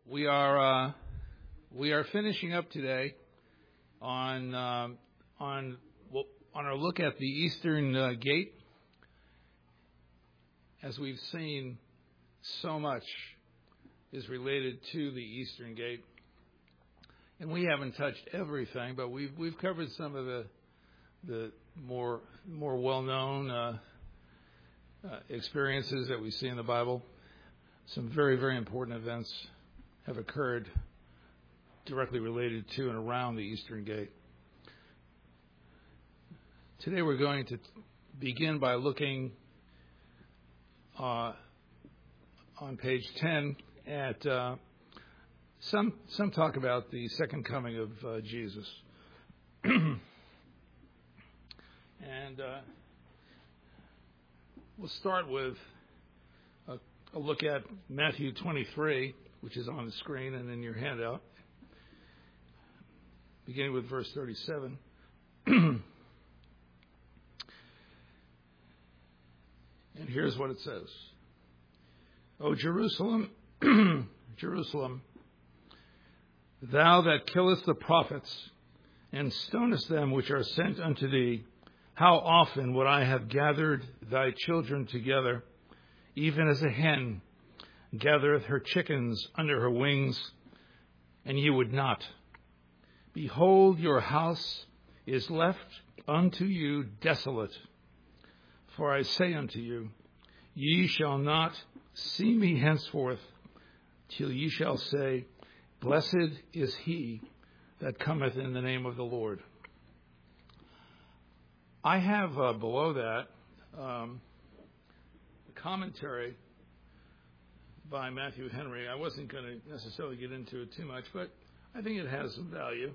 We are finishing up today on our look at the Eastern Gate. As we've seen, so much is related to the Eastern Gate, and we haven't touched everything, but we've covered some of the more well-known experiences that we see in the Bible. Some very, very important events have occurred directly related to and around the Eastern Gate. Today we're going to begin by looking on page 10 at some talk about the second coming of Jesus. And we'll start with a look at Matthew 23, which is on the screen and in your handout, beginning with verse 37. And here's what it says. O Jerusalem, Jerusalem, thou that killest the prophets and stonest them which are sent unto thee, how often would I have gathered thy children together, even as a hen gathereth her chickens under her wings, and ye would not. Behold, your house is left unto you desolate. For I say unto you, ye shall not see me henceforth, till ye shall say, Blessed is he that cometh in the name of the Lord. I have below that a commentary by Matthew Henry. I wasn't going to necessarily get into it too much, but I think it has some value.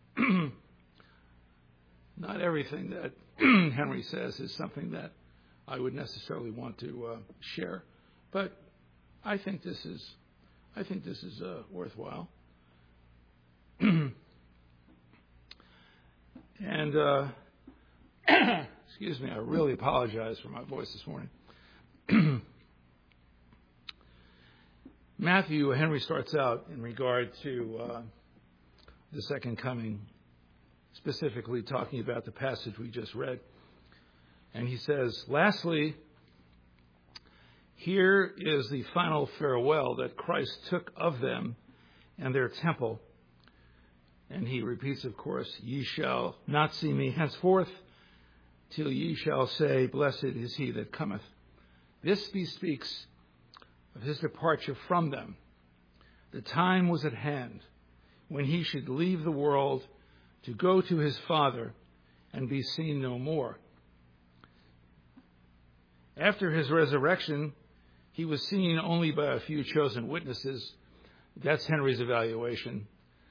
Not everything that Henry says is something that I would necessarily want to share, but I think this is worthwhile. And excuse me, I really apologize for my voice this morning. Matthew Henry starts out in regard to the second coming, specifically talking about the passage we just read. And he says, lastly, here is the final farewell that Christ took of them and their temple. And he repeats, of course, ye shall not see me henceforth, till ye shall say, Blessed is he that cometh. This bespeaks of his departure from them. The time was at hand when he should leave the world to go to his Father and be seen no more. After his resurrection, he was seen only by a few chosen witnesses. That's Henry's evaluation.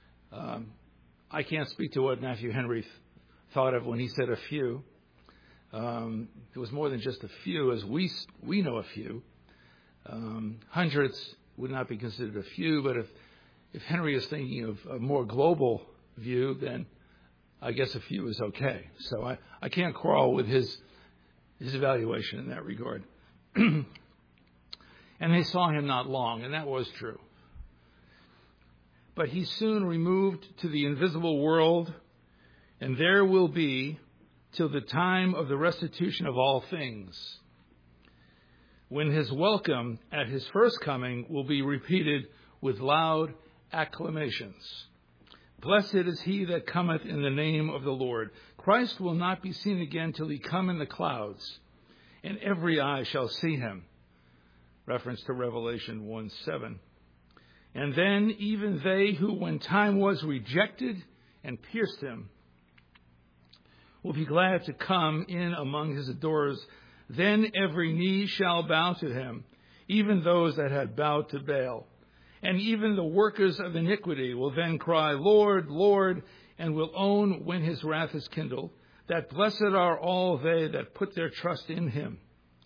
I can't speak to what Matthew Henry thought of when he said a few. It was more than just a few, as we know a few. Hundreds would not be considered a few, but if Henry is thinking of a more global view, then I guess a few is okay. So I can't quarrel with his evaluation in that regard. And they saw him not long, and that was true. But he soon removed to the invisible world, and there will be till the time of the restitution of all things, when his welcome at his first coming will be repeated with loud acclamations. Blessed is he that cometh in the name of the Lord. Christ will not be seen again till he come in the clouds, and every eye shall see him. Reference to Revelation 1:7. And then even they who when time was rejected and pierced him will be glad to come in among his adorers. Then every knee shall bow to him, even those that had bowed to Baal. And even the workers of iniquity will then cry, Lord, Lord, and will own when his wrath is kindled, that blessed are all they that put their trust in him.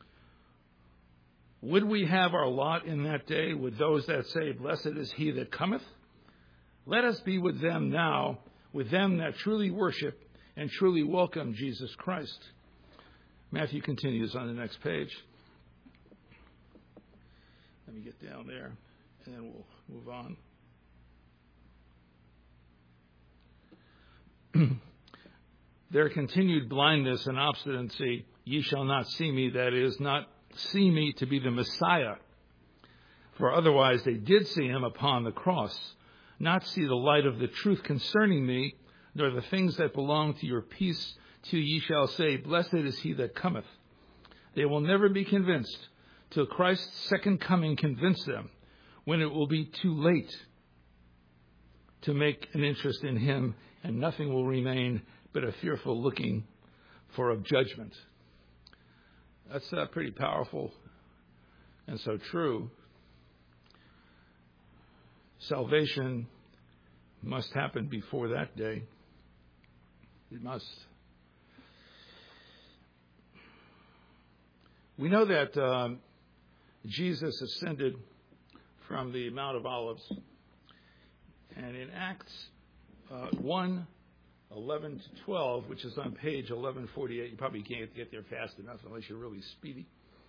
Would we have our lot in that day with those that say, Blessed is he that cometh? Let us be with them now, with them that truly worship and truly welcome Jesus Christ. Matthew continues on the next page. Let me get down there, and then we'll move on. their continued blindness and obstinacy, ye shall not see me, that is, not see me to be the Messiah. For otherwise they did see him upon the cross, not see the light of the truth concerning me, nor the things that belong to your peace, till ye shall say, Blessed is he that cometh. They will never be convinced till Christ's second coming convince them, when it will be too late to make an interest in him, and nothing will remain but a fearful looking for of judgment. That's pretty powerful and so true. Salvation must happen before that day. It must. We know that Jesus ascended from the Mount of Olives. And in Acts 1, 11 to 12, which is on page 1148, you probably can't get there fast enough unless you're really speedy.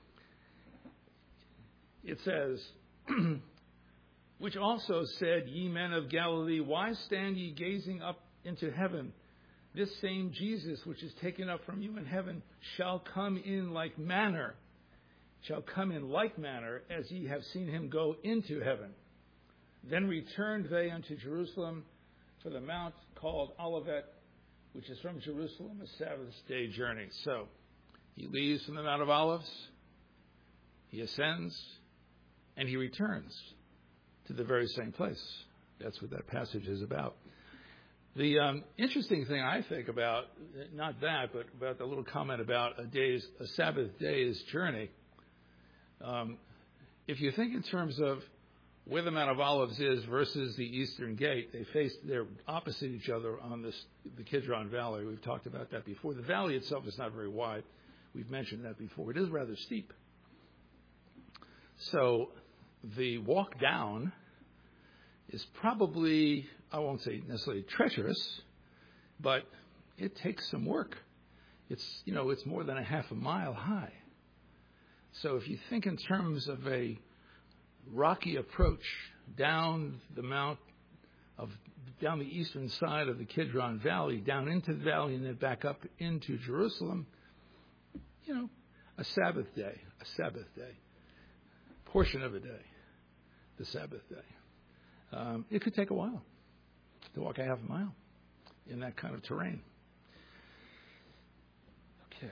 It says, which also said, Ye men of Galilee, why stand ye gazing up into heaven? This same Jesus, which is taken up from you in heaven, shall come in like manner as ye have seen him go into heaven. Then returned they unto Jerusalem for the mount called Olivet, which is from Jerusalem a Sabbath day journey. So he leaves from the Mount of Olives, he ascends, and he returns to the very same place. That's what that passage is about. The interesting thing I think about, not that, but about the little comment about a Sabbath day's journey, if you think in terms of where the Mount of Olives is versus the Eastern Gate, they're opposite each other on the Kidron Valley. We've talked about that before. The valley itself is not very wide. We've mentioned that before. It is rather steep. So the walk down is probably, I won't say necessarily treacherous, but it takes some work. It's more than a half a mile high. So if you think in terms of a rocky approach down down the eastern side of the Kidron Valley, down into the valley and then back up into Jerusalem, a Sabbath day, portion of a day, the Sabbath day. It could take a while to walk a half a mile in that kind of terrain. Okay.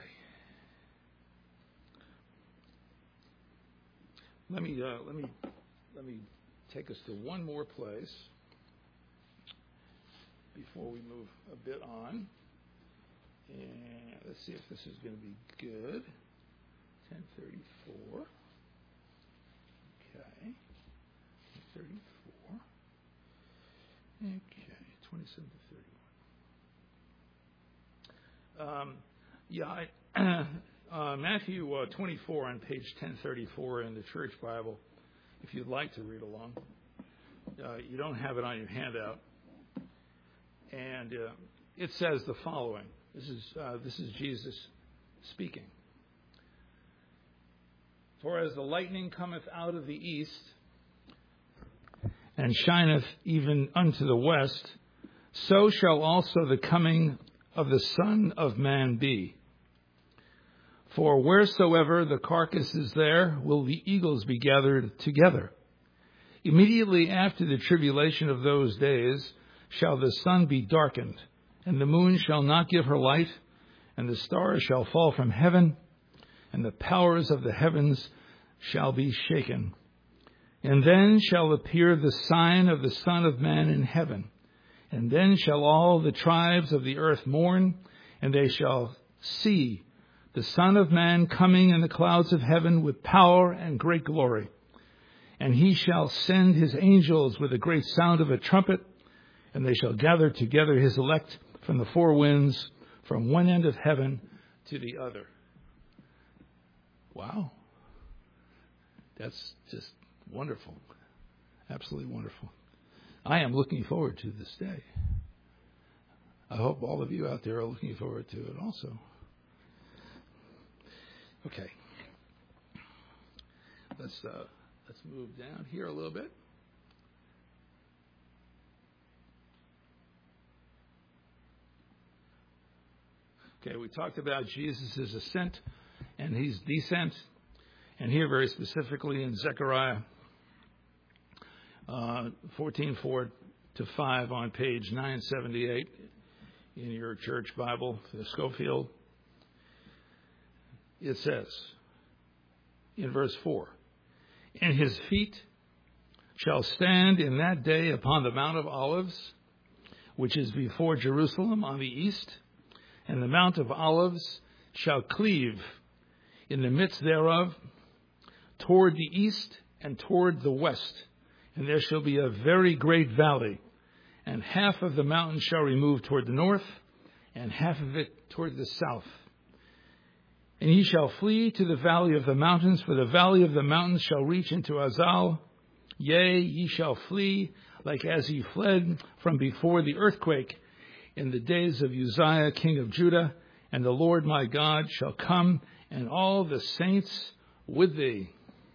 Let me take us to one more place before we move a bit on. And let's see if this is going to be good. 10:34. Okay. 34. Okay. 27 to 31. Matthew 24 on page 1034 in the Church Bible, if you'd like to read along. You don't have it on your handout. And it says the following. This is Jesus speaking. For as the lightning cometh out of the east, and shineth even unto the west, so shall also the coming of the Son of Man be. For wheresoever the carcass is there, will the eagles be gathered together. Immediately after the tribulation of those days shall the sun be darkened, and the moon shall not give her light, and the stars shall fall from heaven, and the powers of the heavens shall be shaken. And then shall appear the sign of the Son of Man in heaven. And then shall all the tribes of the earth mourn, and they shall see the Son of Man coming in the clouds of heaven with power and great glory. And he shall send his angels with a great sound of a trumpet, and they shall gather together his elect from the four winds, from one end of heaven to the other. Wow. That's just wonderful. Absolutely wonderful. I am looking forward to this day. I hope all of you out there are looking forward to it also. Okay. Let's move down here a little bit. Okay, we talked about Jesus' ascent and his descent. And here very specifically in Zechariah 14:4 to 5 on page 978 in your church Bible, the Schofield, it says in verse 4, "And his feet shall stand in that day upon the Mount of Olives, which is before Jerusalem on the east, and the Mount of Olives shall cleave in the midst thereof toward the east and toward the west, and there shall be a very great valley, and half of the mountain shall remove toward the north, and half of it toward the south. And ye shall flee to the valley of the mountains, for the valley of the mountains shall reach into Azal. Yea, ye shall flee like as ye fled from before the earthquake in the days of Uzziah king of Judah, and the Lord my God shall come, and all the saints with thee."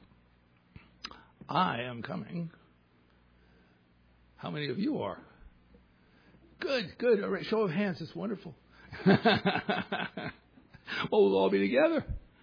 I am coming. How many of you are? Good, good. All right, show of hands. It's wonderful. Well, we'll all be together.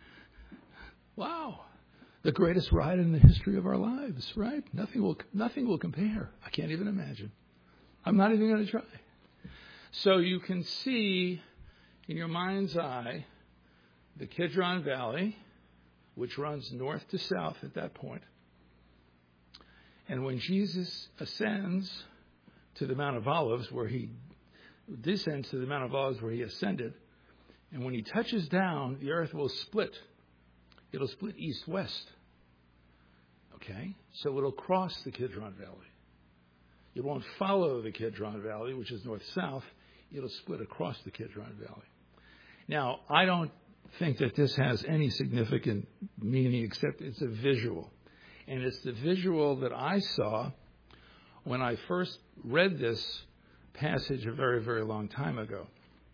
Wow. The greatest ride in the history of our lives, right? Nothing will compare. I can't even imagine. I'm not even going to try. So you can see in your mind's eye the Kidron Valley, which runs north to south at that point. And when Jesus ascends to the Mount of Olives, where he descends to the Mount of Olives where he ascended, and when he touches down, the earth will split. It'll split east-west. Okay? So it'll cross the Kidron Valley. It won't follow the Kidron Valley, which is north-south. It'll split across the Kidron Valley. Now, I don't think that this has any significant meaning except it's a visual. And it's the visual that I saw when I first read this passage a very, very long time ago.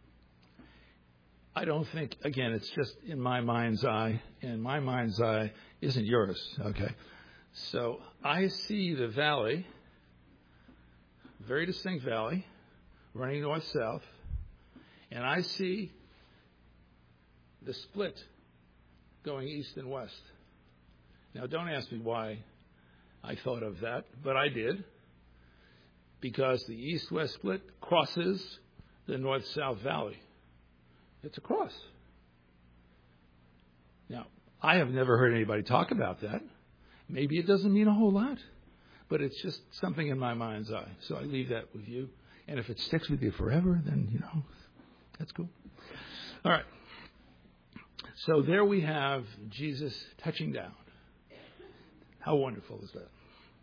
I don't think, again, it's just in my mind's eye, and my mind's eye isn't yours, okay? So I see the valley, very distinct valley, running north-south, and I see the split going east and west. Now, don't ask me why I thought of that, but I did, because the east-west split crosses the north-south valley. It's a cross. Now, I have never heard anybody talk about that. Maybe it doesn't mean a whole lot, but it's just something in my mind's eye. So I leave that with you. And if it sticks with you forever, then, that's cool. All right. So there we have Jesus touching down. How wonderful is that?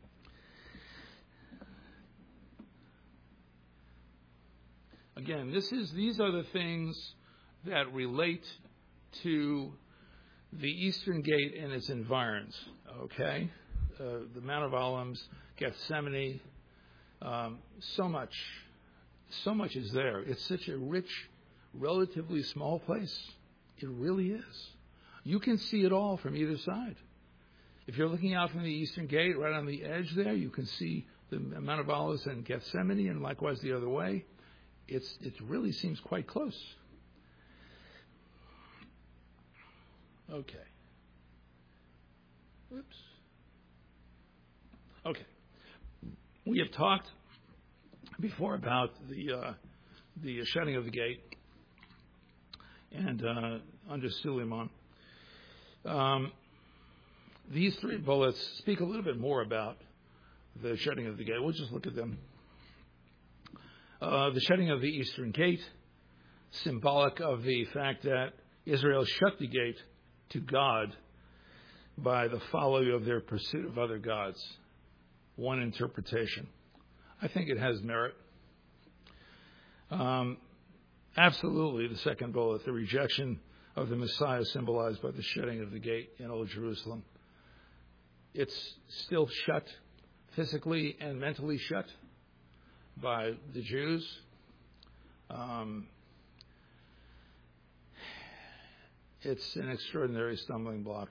Again, these are the things that relate to the Eastern Gate and its environs. Okay, the Mount of Olives, Gethsemane, so much is there. It's such a rich, relatively small place. It really is. You can see it all from either side. If you're looking out from the Eastern Gate, right on the edge there, you can see the Mount of Olives and Gethsemane, and likewise the other way. It really seems quite close. Okay. Oops. Okay. We have talked before about the shutting of the gate and under Suleiman. These three bullets speak a little bit more about the shutting of the gate. We'll just look at them. The shutting of the Eastern Gate, symbolic of the fact that Israel shut the gate to God by the folly of their pursuit of other gods. One interpretation. I think it has merit. Absolutely, the second bullet, the rejection of the Messiah symbolized by the shutting of the gate in Old Jerusalem. It's still shut, physically and mentally shut by the Jews. It's an extraordinary stumbling block.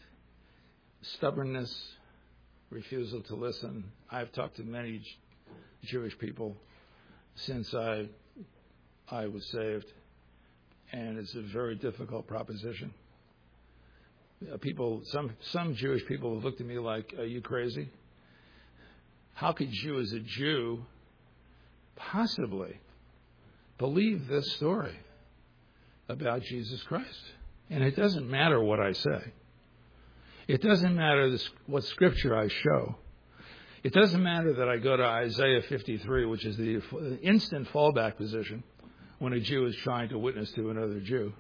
Stubbornness, refusal to listen. I've talked to many Jewish people since I was saved, and it's a very difficult proposition. Some Jewish people have looked at me like, "Are you crazy? How could you, as a Jew, possibly believe this story about Jesus Christ?" And it doesn't matter what I say. It doesn't matter what scripture I show. It doesn't matter that I go to Isaiah 53, which is the instant fallback position when a Jew is trying to witness to another Jew.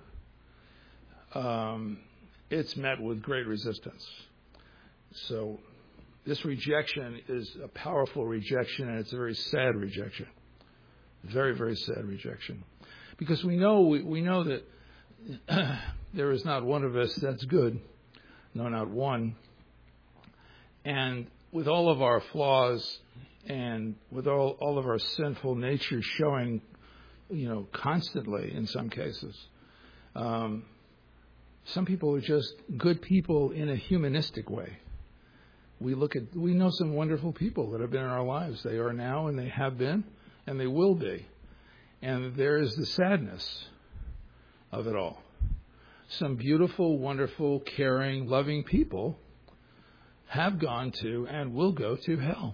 It's met with great resistance. So this rejection is a powerful rejection, and it's a very sad rejection. Very, very sad rejection. Because we know that there is not one of us that's good. No, not one. And with all of our flaws and with all of our sinful nature showing, constantly in some cases, some people are just good people in a humanistic way. We know some wonderful people that have been in our lives. They are now, and they have been, and they will be. And there is the sadness of it all. Some beautiful, wonderful, caring, loving people have gone to and will go to hell.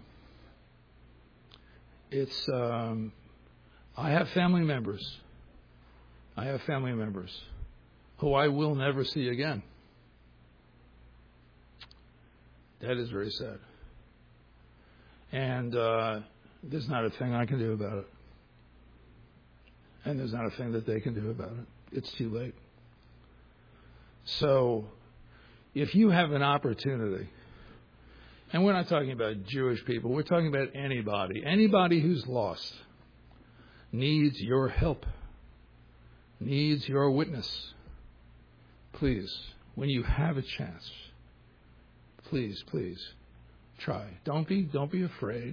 I have family members. Who I will never see again. That is very sad. And there's not a thing I can do about it. And there's not a thing that they can do about it. It's too late. So, if you have an opportunity, and we're not talking about Jewish people, we're talking about anybody who's lost, needs your help, needs your witness. Please, when you have a chance, please try. Don't be afraid.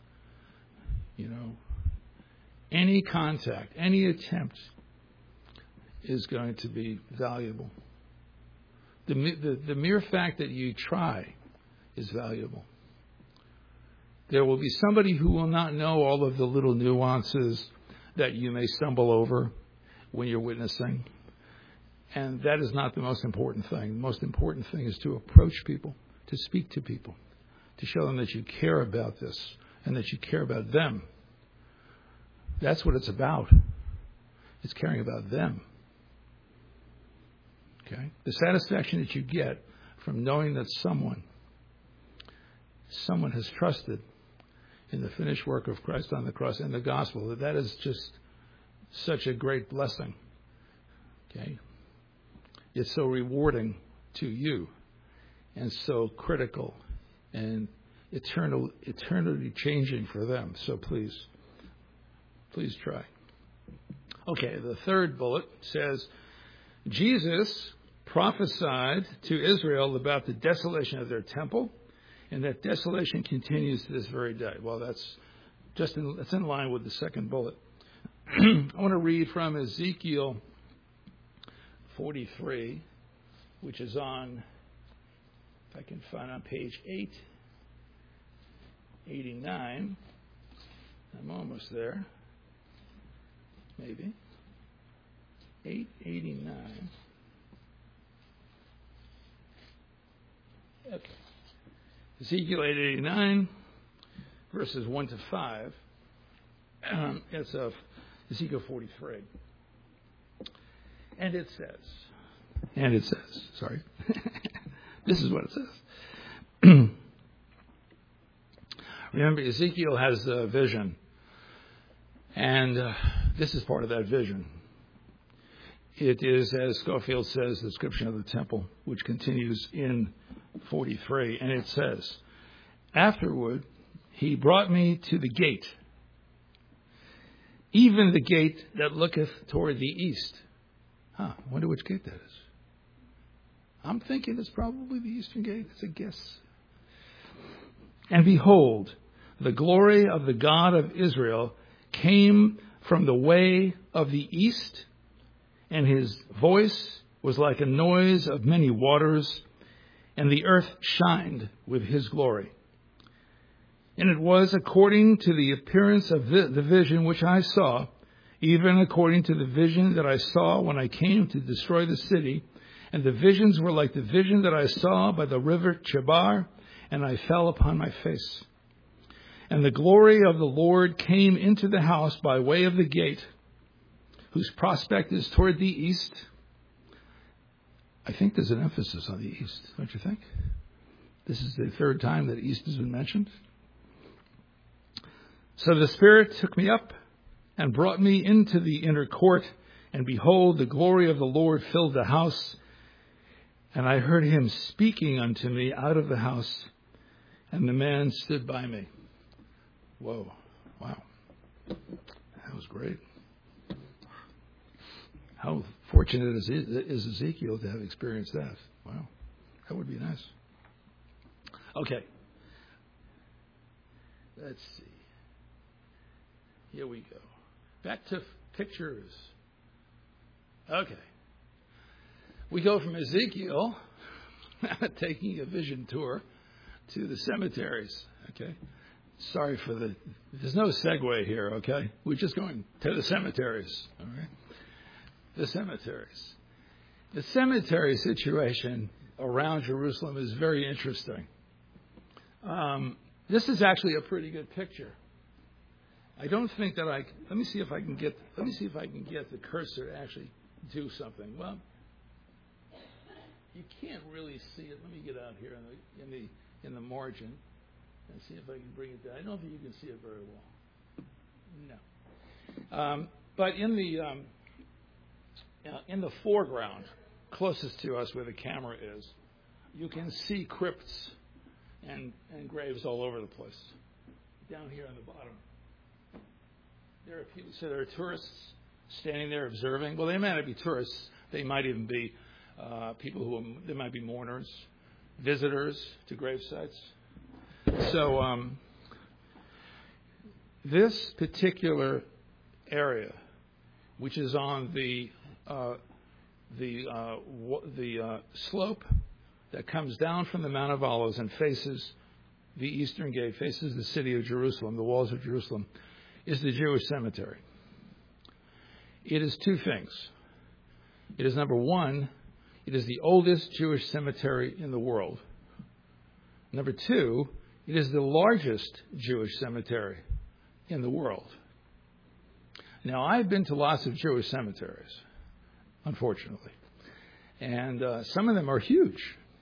Any contact, any attempt is going to be valuable. The mere fact that you try is valuable. There will be somebody who will not know all of the little nuances that you may stumble over when you're witnessing. And that is not the most important thing. The most important thing is to approach people, to speak to people, to show them that you care about this and that you care about them. That's what it's about. It's caring about them. Okay? The satisfaction that you get from knowing that someone has trusted in the finished work of Christ on the cross and the gospel, that is just such a great blessing. Okay? It's so rewarding to you and so critical and eternity changing for them. So please try. Okay, the third bullet says, Jesus prophesied to Israel about the desolation of their temple, and that desolation continues to this very day. Well, that's in line with the second bullet. I want to read from Ezekiel 43, which is on, if I can find on page 889. I'm almost there. Maybe. 889. Okay. Ezekiel 889, verses 1 to 5. It's of Ezekiel 43. And it says, sorry. This is what it says. Remember, Ezekiel has a vision. And this is part of that vision. It is, as Schofield says, the description of the temple, which continues in 43. And it says, afterward, he brought me to the gate, even the gate that looketh toward the east. I wonder which gate that is. I'm thinking it's probably the eastern gate. It's a guess. And behold, the glory of the God of Israel came from the way of the east, and his voice was like a noise of many waters, and the earth shined with his glory. And it was according to the appearance of the vision which I saw, even according to the vision that I saw when I came to destroy the city. And the visions were like the vision that I saw by the river Chebar, and I fell upon my face. And the glory of the Lord came into the house by way of the gate, whose prospect is toward the east. I think there's an emphasis on the east, don't you think? This is the third time that east has been mentioned. So the Spirit took me up and brought me into the inner court, and behold, the glory of the Lord filled the house. And I heard him speaking unto me out of the house, and the man stood by me. Whoa, wow. That was great. How fortunate is Ezekiel to have experienced that. Wow, that would be nice. Okay. Let's see. Here we go. Back to pictures. Okay. We go from Ezekiel taking a vision tour to the cemeteries. Okay. Sorry for there's no segue here, okay? We're just going to the cemeteries. All right. The cemeteries. The cemetery situation around Jerusalem is very interesting. This is actually a pretty good picture. I don't think that let me see if I can get the cursor to actually do something. Well, you can't really see it. Let me get out here in the margin and see if I can bring it down. I don't think you can see it very well. No. But in the foreground, closest to us where the camera is, you can see crypts and graves all over the place. Down here on the bottom. There are people, so there are tourists standing there observing. Well, they might not be tourists. They might even be people they might be mourners, visitors to grave sites. So this particular area, which is on the slope that comes down from the Mount of Olives and faces the eastern gate, faces the city of Jerusalem, the walls of Jerusalem, is the Jewish cemetery. It is two things. It is, number one, it is the oldest Jewish cemetery in the world. Number two, it is the largest Jewish cemetery in the world. Now, I've been to lots of Jewish cemeteries, unfortunately. And some of them are huge.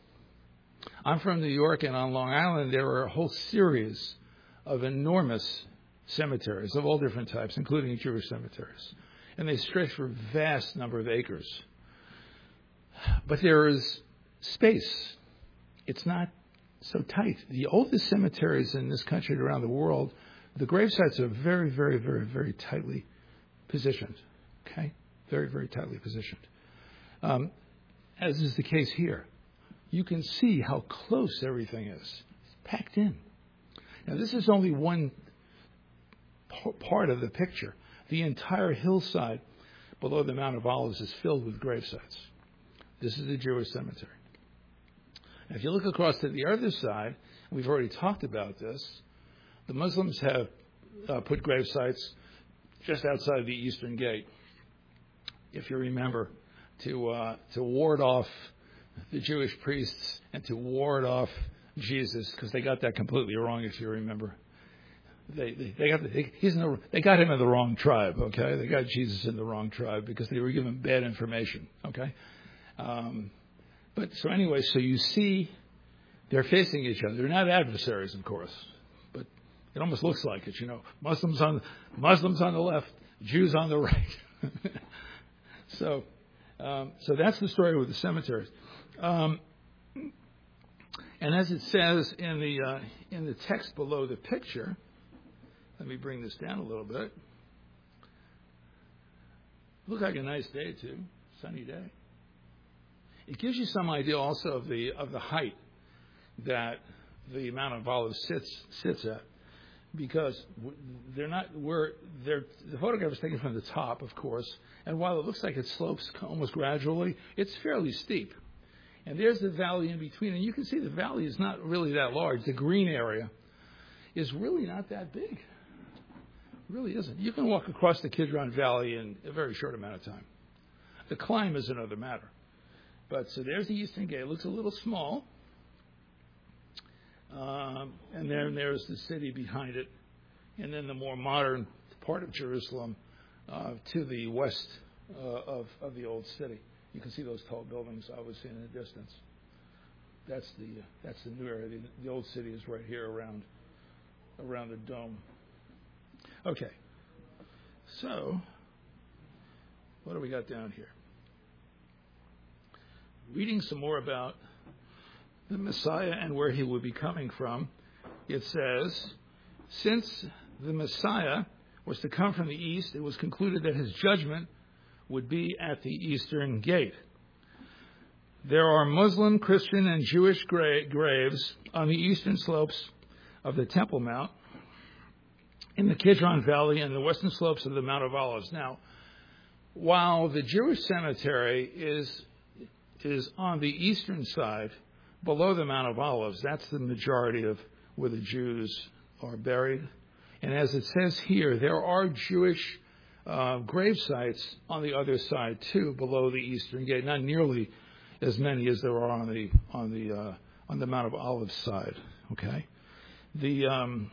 I'm from New York, and on Long Island, there are a whole series of enormous cemeteries of all different types, including Jewish cemeteries. And they stretch for a vast number of acres. But there is space. It's not so tight. The oldest cemeteries in this country and around the world, the grave sites are very, very, very, very tightly positioned. Okay? Very, very tightly positioned. As is the case here. You can see how close everything is. It's packed in. Now, this is only one part of the picture. The entire hillside below the Mount of Olives is filled with grave sites. This is the Jewish cemetery. Now, if you look across to the other side, we've already talked about this, the Muslims have put grave sites just outside the eastern gate, if you remember, to ward off the Jewish priests and to ward off Jesus, because they got that completely wrong, if you remember. They got him in the wrong tribe, okay? They got Jesus in the wrong tribe because they were given bad information, okay? But so anyway, so you see they're facing each other. They're not adversaries, of course, but it almost looks like it, you know. Muslims on the left, Jews on the right. So that's the story with the cemeteries. And as it says in the text below the picture, let me bring this down a little bit. Looked like a nice day too, sunny day. It gives you some idea also of the height that the Mount of Olives sits at, because the photograph is taken from the top, of course, and while it looks like it slopes almost gradually, it's fairly steep. And there's the valley in between, and you can see the valley is not really that large. The green area is really not that big. It really isn't. You can walk across the Kidron Valley in a very short amount of time. The climb is another matter. But so there's the Eastern Gate. It looks a little small. And then there's the city behind it. And then the more modern part of Jerusalem to the west of the old city. You can see those tall buildings, obviously, in the distance. That's the new area. The old city is right here around the dome. Okay. So, what do we got down here? Reading some more about the Messiah and where he would be coming from, it says, since the Messiah was to come from the east, it was concluded that his judgment would be at the eastern gate. There are Muslim, Christian, and Jewish graves on the eastern slopes of the Temple Mount, in the Kidron Valley, and the western slopes of the Mount of Olives. Now, while the Jewish cemetery is on the eastern side, below the Mount of Olives, that's the majority of where the Jews are buried. And as it says here, there are Jewish grave sites on the other side too, below the eastern gate. Not nearly as many as there are on the Mount of Olives side. Okay, the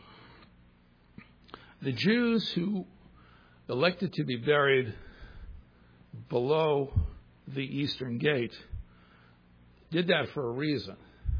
Jews who elected to be buried below the eastern gate did that for a reason.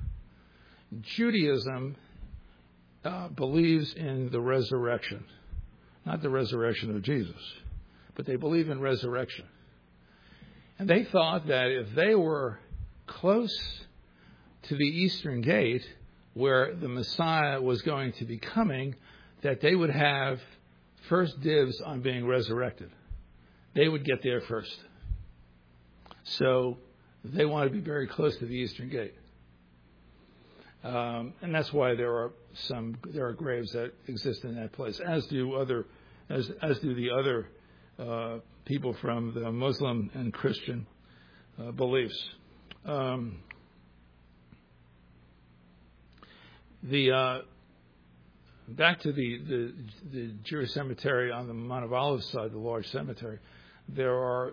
Judaism believes in the resurrection, not the resurrection of Jesus, but they believe in resurrection. And they thought that if they were close to the eastern gate, where the Messiah was going to be coming, that they would have first dibs on being resurrected. They would get there first. So they want to be very close to the eastern gate. And that's why there are graves that exist in that place, as do the other people from the Muslim and Christian beliefs. Back to the Jewish cemetery on the Mount of Olives side, the large cemetery, there are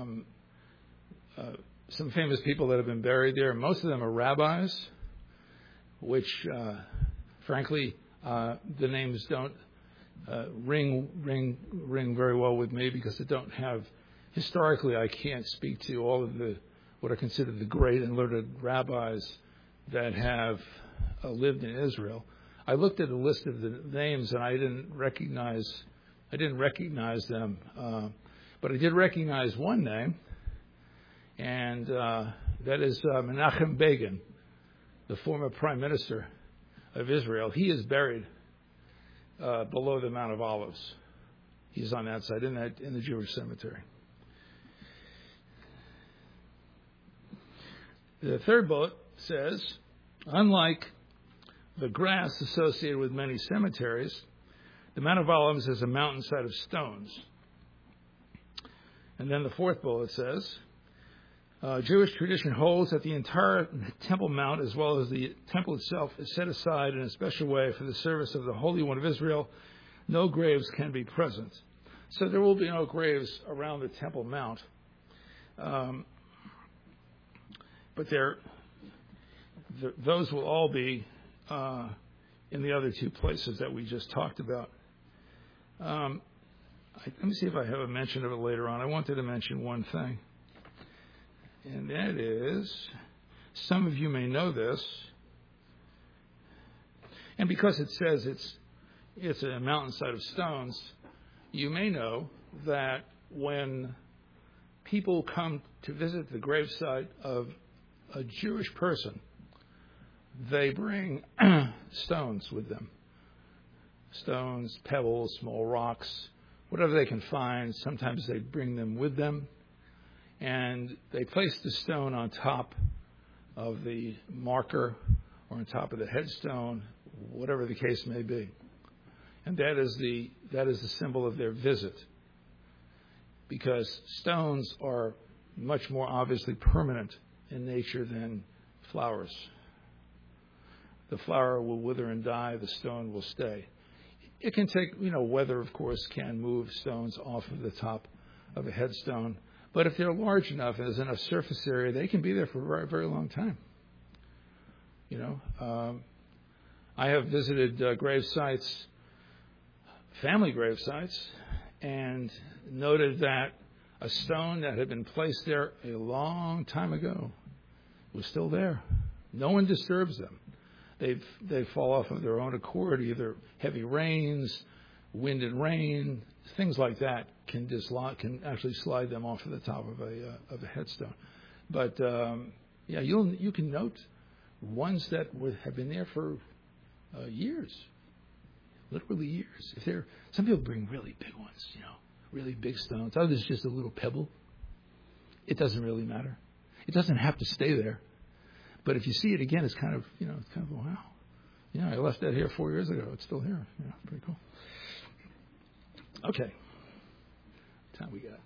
some famous people that have been buried there. Most of them are rabbis, which, frankly, the names don't ring very well with me, because they don't have, historically, I can't speak to all of what are considered the great and learned rabbis that have lived in Israel. I looked at a list of the names and I didn't recognize them, but I did recognize one name, and that is Menachem Begin, the former prime minister of Israel. He is buried below the Mount of Olives. He's on that side in the Jewish cemetery. The third bullet says, unlike the grass associated with many cemeteries, the Mount of Olives is a mountainside of stones. And then the fourth bullet says, Jewish tradition holds that the entire Temple Mount, as well as the temple itself, is set aside in a special way for the service of the Holy One of Israel. No graves can be present. So there will be no graves around the Temple Mount. But those will all be in the other two places that we just talked about. Let me see if I have a mention of it later on. I wanted to mention one thing. And that is, some of you may know this, and because it says it's a mountainside of stones, you may know that when people come to visit the gravesite of a Jewish person, they bring stones with them. Stones, pebbles, small rocks, whatever they can find. Sometimes they bring them with them. And they place the stone on top of the marker or on top of the headstone, whatever the case may be. And that is the symbol of their visit. Because stones are much more obviously permanent in nature than flowers. The flower will wither and die. The stone will stay. It can take, weather, of course, can move stones off of the top of a headstone. But if they're large enough and there's enough surface area, they can be there for a very, very long time. I have visited grave sites, family grave sites, and noted that a stone that had been placed there a long time ago was still there. No one disturbs them. They fall off of their own accord. Either heavy rains, wind and rain, things like that can actually slide them off of the top of a headstone. But you can note ones that have been there for years, literally years. Some people bring really big ones, really big stones. Others just a little pebble. It doesn't really matter. It doesn't have to stay there. But if you see it again, it's kind of wow. I left that here 4 years ago. It's still here. Pretty cool. Okay. What time we got?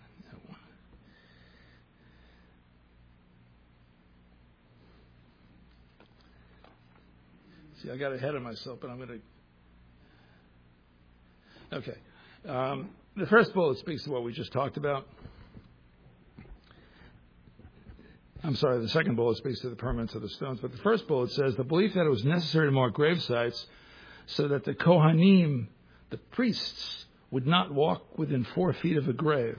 See, I got ahead of myself, but I'm going to. Okay. The first bullet speaks to what we just talked about. I'm sorry, the second bullet speaks to the permanence of the stones. But the first bullet says the belief that it was necessary to mark grave sites so that the Kohanim, the priests, would not walk within 4 feet of a grave.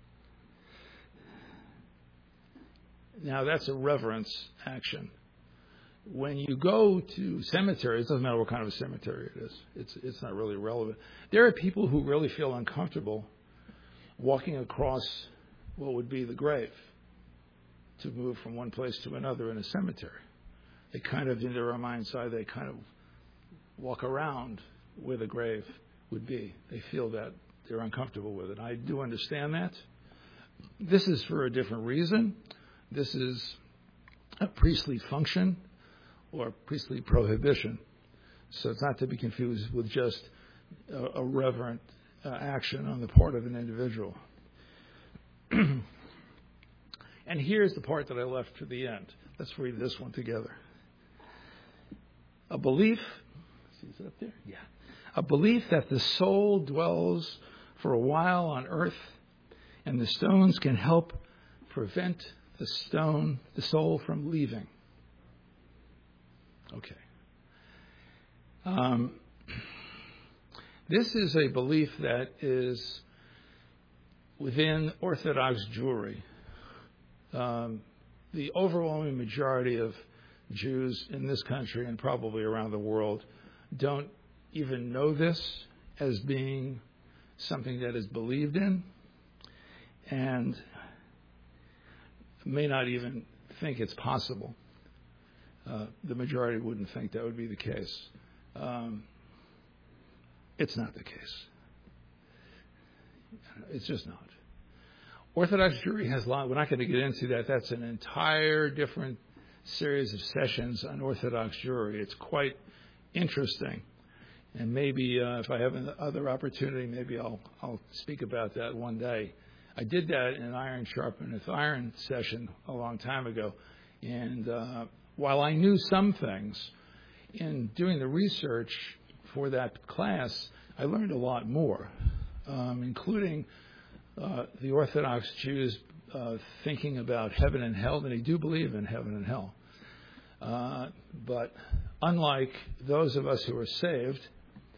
Now, that's a reverence action. When you go to cemeteries, it doesn't matter what kind of a cemetery it is. It's not really relevant. There are people who really feel uncomfortable walking across what would be the grave to move from one place to another in a cemetery. They kind of, in their own mind's eye, they kind of walk around where the grave would be. They feel that they're uncomfortable with it. I do understand that. This is for a different reason. This is a priestly function or priestly prohibition. So it's not to be confused with just a reverent action on the part of an individual. And here's the part that I left for the end. Let's read this one together. A belief, is it up there? Yeah. A belief that the soul dwells for a while on earth and the stones can help prevent the soul from leaving. Okay. This is a belief that is within Orthodox Jewry. The overwhelming majority of Jews in this country and probably around the world don't even know this as being something that is believed in and may not even think it's possible. The majority wouldn't think that would be the case. It's not the case. It's just not. Orthodox Jewry has we're not going to get into that. That's an entire different series of sessions on Orthodox Jewry. It's quite interesting. And maybe if I have another opportunity, maybe I'll speak about that one day. I did that in an Iron Sharpeneth Iron session a long time ago. And while I knew some things, in doing the research for that class, I learned a lot more, including the Orthodox Jews thinking about heaven and hell. They do believe in heaven and hell. But unlike those of us who are saved,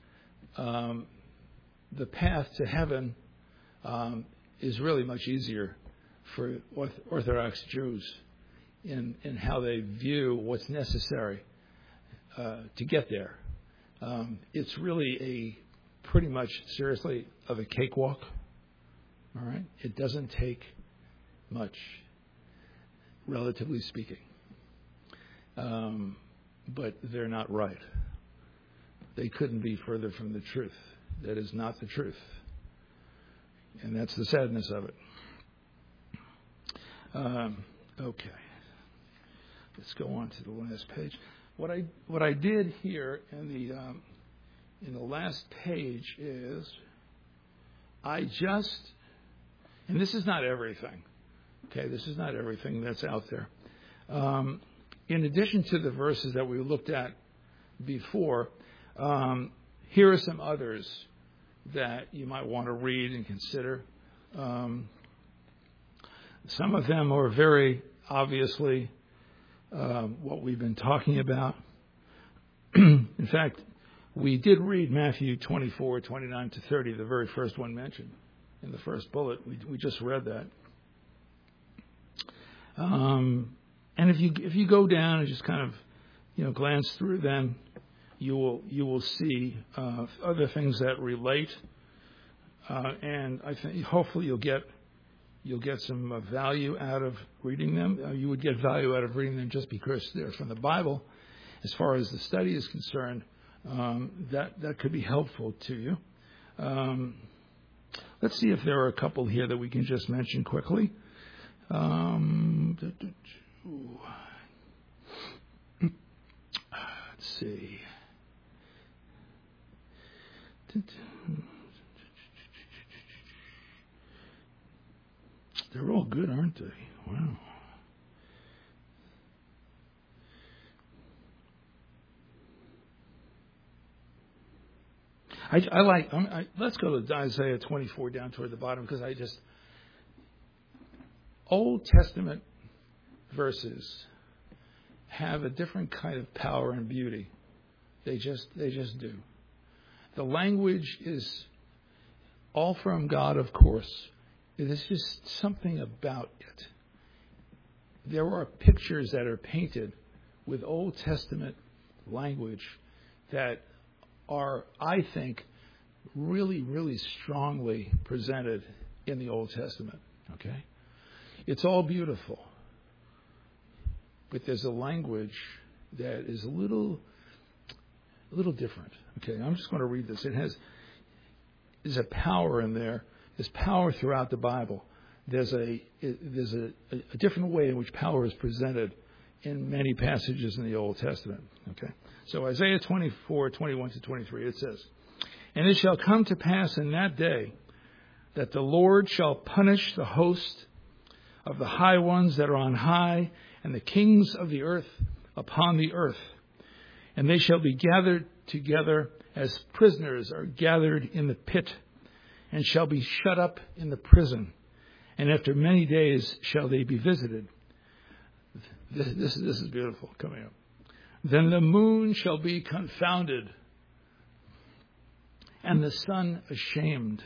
the path to heaven is really much easier for Orthodox Jews in how they view what's necessary to get there. It's really a pretty much, seriously, of a cakewalk. All right? It doesn't take much, relatively speaking. But they're not right. They couldn't be further from the truth. That is not the truth. And that's the sadness of it. Okay. Let's go on to the last page. What I did here in the last page is and this is not everything. Okay, this is not everything that's out there. In addition to the verses that we looked at before. Here are some others that you might want to read and consider. Some of them are very obviously what we've been talking about. In fact, we did read Matthew 24, 29 to 30, the very first one mentioned in the first bullet. We just read that. And if you go down and just kind of glance through them, you will see other things that relate, and I think hopefully you'll get some value out of reading them. You would get value out of reading them just because they're from the Bible. As far as the study is concerned, that could be helpful to you. Let's see if there are a couple here that we can just mention quickly. Let's see. They're all good, aren't they? Wow. I like. Let's go to Isaiah 24 down toward the bottom, because Old Testament verses have a different kind of power and beauty. They just do. The language is all from God, of course. There's just something about it. There are pictures that are painted with Old Testament language that are, I think, really, really strongly presented in the Old Testament. Okay? It's all beautiful. But there's a language that is a little different. Okay, I'm just going to read this. There's a power in there. There's power throughout the Bible. There's a different way in which power is presented in many passages in the Old Testament. Okay, so Isaiah 24, 21 to 23, it says, "And it shall come to pass in that day that the Lord shall punish the host of the high ones that are on high, and the kings of the earth upon the earth. And they shall be gathered together as prisoners are gathered in the pit, and shall be shut up in the prison. And after many days shall they be visited." This is beautiful coming up. "Then the moon shall be confounded, and the sun ashamed,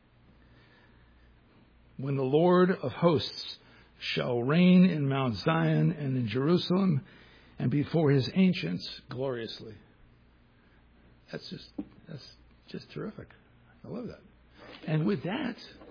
when the Lord of hosts shall reign in Mount Zion and in Jerusalem, and before his ancients gloriously." That's just terrific. I love that. And with that,